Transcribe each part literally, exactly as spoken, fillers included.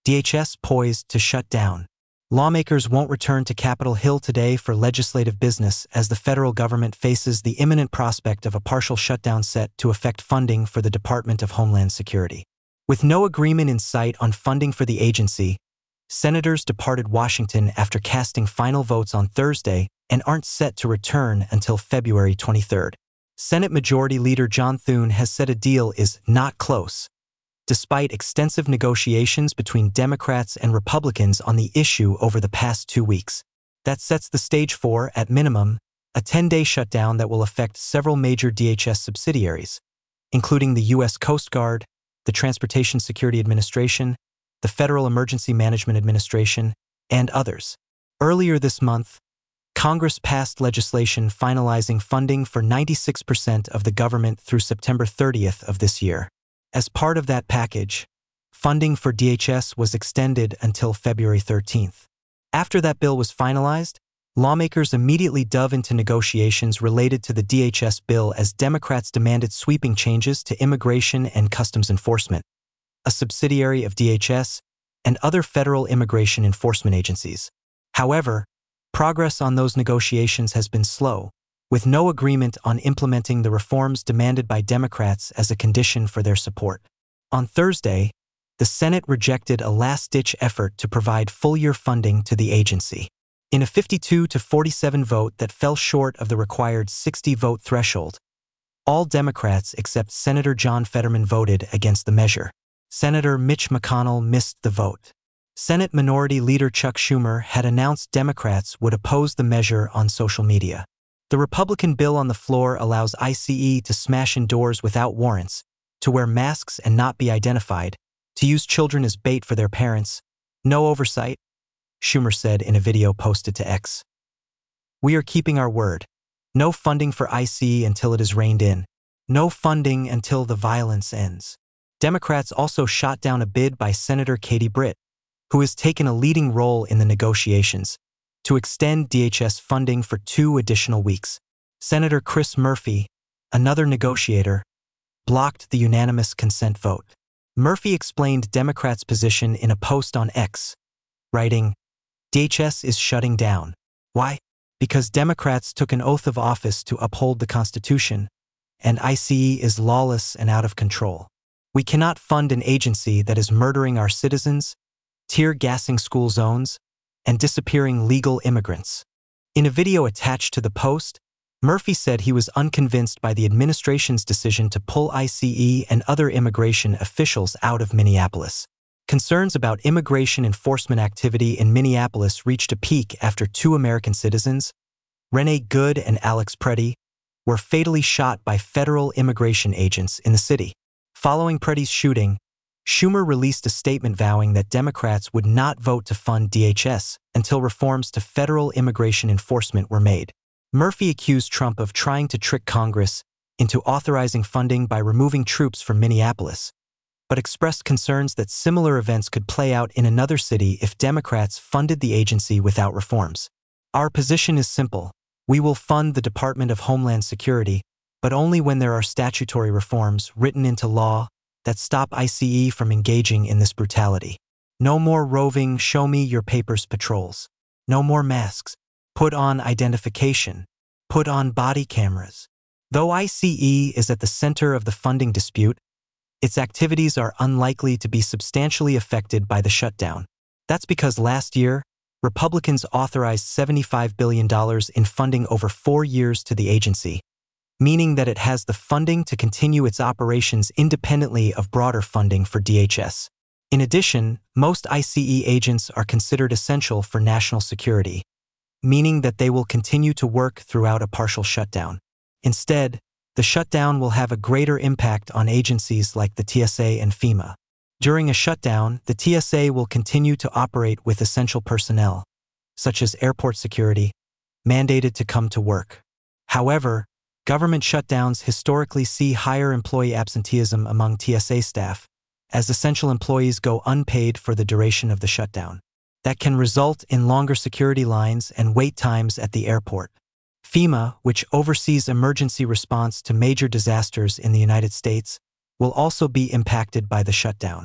D H S poised to shut down. Lawmakers won't return to Capitol Hill today for legislative business as the federal government faces the imminent prospect of a partial shutdown set to affect funding for the Department of Homeland Security. With no agreement in sight on funding for the agency, senators departed Washington after casting final votes on Thursday and aren't set to return until February twenty-third. Senate Majority Leader John Thune has said a deal is not close, despite extensive negotiations between Democrats and Republicans on the issue over the past two weeks. That sets the stage for, at minimum, a ten-day shutdown that will affect several major D H S subsidiaries, including the U S Coast Guard, the Transportation Security Administration, the Federal Emergency Management Administration, and others. Earlier this month, Congress passed legislation finalizing funding for ninety-six percent of the government through September thirtieth of this year. As part of that package, funding for D H S was extended until February thirteenth. After that bill was finalized, lawmakers immediately dove into negotiations related to the D H S bill as Democrats demanded sweeping changes to Immigration and Customs Enforcement, a subsidiary of D H S, and other federal immigration enforcement agencies. However, progress on those negotiations has been slow, with no agreement on implementing the reforms demanded by Democrats as a condition for their support. On Thursday, the Senate rejected a last-ditch effort to provide full-year funding to the agency. In a fifty-two to forty-seven vote that fell short of the required sixty-vote threshold, all Democrats except Senator John Fetterman voted against the measure. Senator Mitch McConnell missed the vote. Senate Minority Leader Chuck Schumer had announced Democrats would oppose the measure on social media. The Republican bill on the floor allows I C E to smash in doors without warrants, to wear masks and not be identified, to use children as bait for their parents. No oversight, Schumer said in a video posted to X. We are keeping our word. No funding for I C E until it is reined in. No funding until the violence ends. Democrats also shot down a bid by Senator Katie Britt, who has taken a leading role in the negotiations, to extend D H S funding for two additional weeks. Senator Chris Murphy, another negotiator, blocked the unanimous consent vote. Murphy explained Democrats' position in a post on X, writing, D H S is shutting down. Why? Because Democrats took an oath of office to uphold the Constitution, and I C E is lawless and out of control. We cannot fund an agency that is murdering our citizens, tear-gassing school zones, and disappearing legal immigrants. In a video attached to the post, Murphy said he was unconvinced by the administration's decision to pull I C E and other immigration officials out of Minneapolis. Concerns about immigration enforcement activity in Minneapolis reached a peak after two American citizens, Renee Good and Alex Preddy, were fatally shot by federal immigration agents in the city. Following Preddy's shooting, Schumer released a statement vowing that Democrats would not vote to fund D H S until reforms to federal immigration enforcement were made. Murphy accused Trump of trying to trick Congress into authorizing funding by removing troops from Minneapolis, but expressed concerns that similar events could play out in another city if Democrats funded the agency without reforms. Our position is simple. We will fund the Department of Homeland Security, but only when there are statutory reforms written into law that stop I C E from engaging in this brutality. No more roving show-me-your-papers patrols. No more masks. Put on identification. Put on body cameras. Though I C E is at the center of the funding dispute, its activities are unlikely to be substantially affected by the shutdown. That's because last year, Republicans authorized seventy-five billion dollars in funding over four years to the agency, meaning that it has the funding to continue its operations independently of broader funding for D H S. In addition, most I C E agents are considered essential for national security, meaning that they will continue to work throughout a partial shutdown. Instead, the shutdown will have a greater impact on agencies like the T S A and FEMA. During a shutdown, the T S A will continue to operate with essential personnel, such as airport security, mandated to come to work. However, government shutdowns historically see higher employee absenteeism among T S A staff, as essential employees go unpaid for the duration of the shutdown. That can result in longer security lines and wait times at the airport. FEMA, which oversees emergency response to major disasters in the United States, will also be impacted by the shutdown.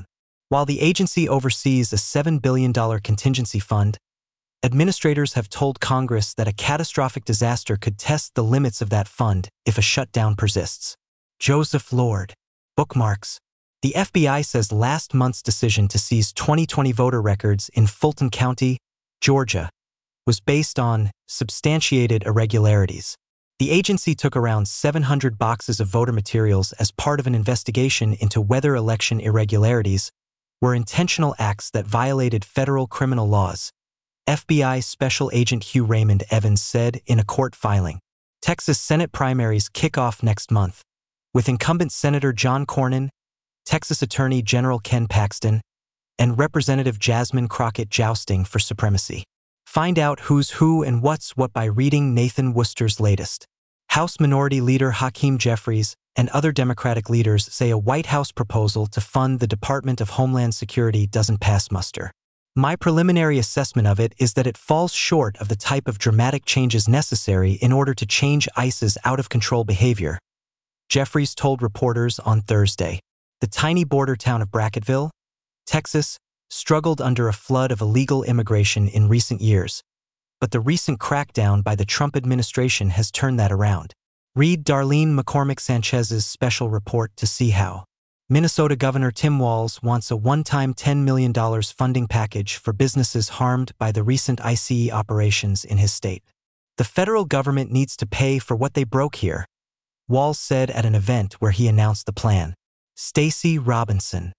While the agency oversees a seven billion dollars contingency fund, administrators have told Congress that a catastrophic disaster could test the limits of that fund if a shutdown persists. Joseph Lord. Bookmarks. The F B I says last month's decision to seize twenty twenty voter records in Fulton County, Georgia, was based on substantiated irregularities. The agency took around seven hundred boxes of voter materials as part of an investigation into whether election irregularities were intentional acts that violated federal criminal laws, F B I Special Agent Hugh Raymond Evans said in a court filing. Texas Senate primaries kick off next month, with incumbent Senator John Cornyn, Texas Attorney General Ken Paxton, and Representative Jasmine Crockett jousting for supremacy. Find out who's who and what's what by reading Nathan Worcester's latest. House Minority Leader Hakeem Jeffries and other Democratic leaders say a White House proposal to fund the Department of Homeland Security doesn't pass muster. My preliminary assessment of it is that it falls short of the type of dramatic changes necessary in order to change ICE's out-of-control behavior, Jeffries told reporters on Thursday. The tiny border town of Brackettville, Texas, struggled under a flood of illegal immigration in recent years, but the recent crackdown by the Trump administration has turned that around. Read Darlene McCormick Sanchez's special report to see how. Minnesota Governor Tim Walz wants a one-time ten million dollars funding package for businesses harmed by the recent ICE operations in his state. The federal government needs to pay for what they broke here, Walz said at an event where he announced the plan. Stacey Robinson,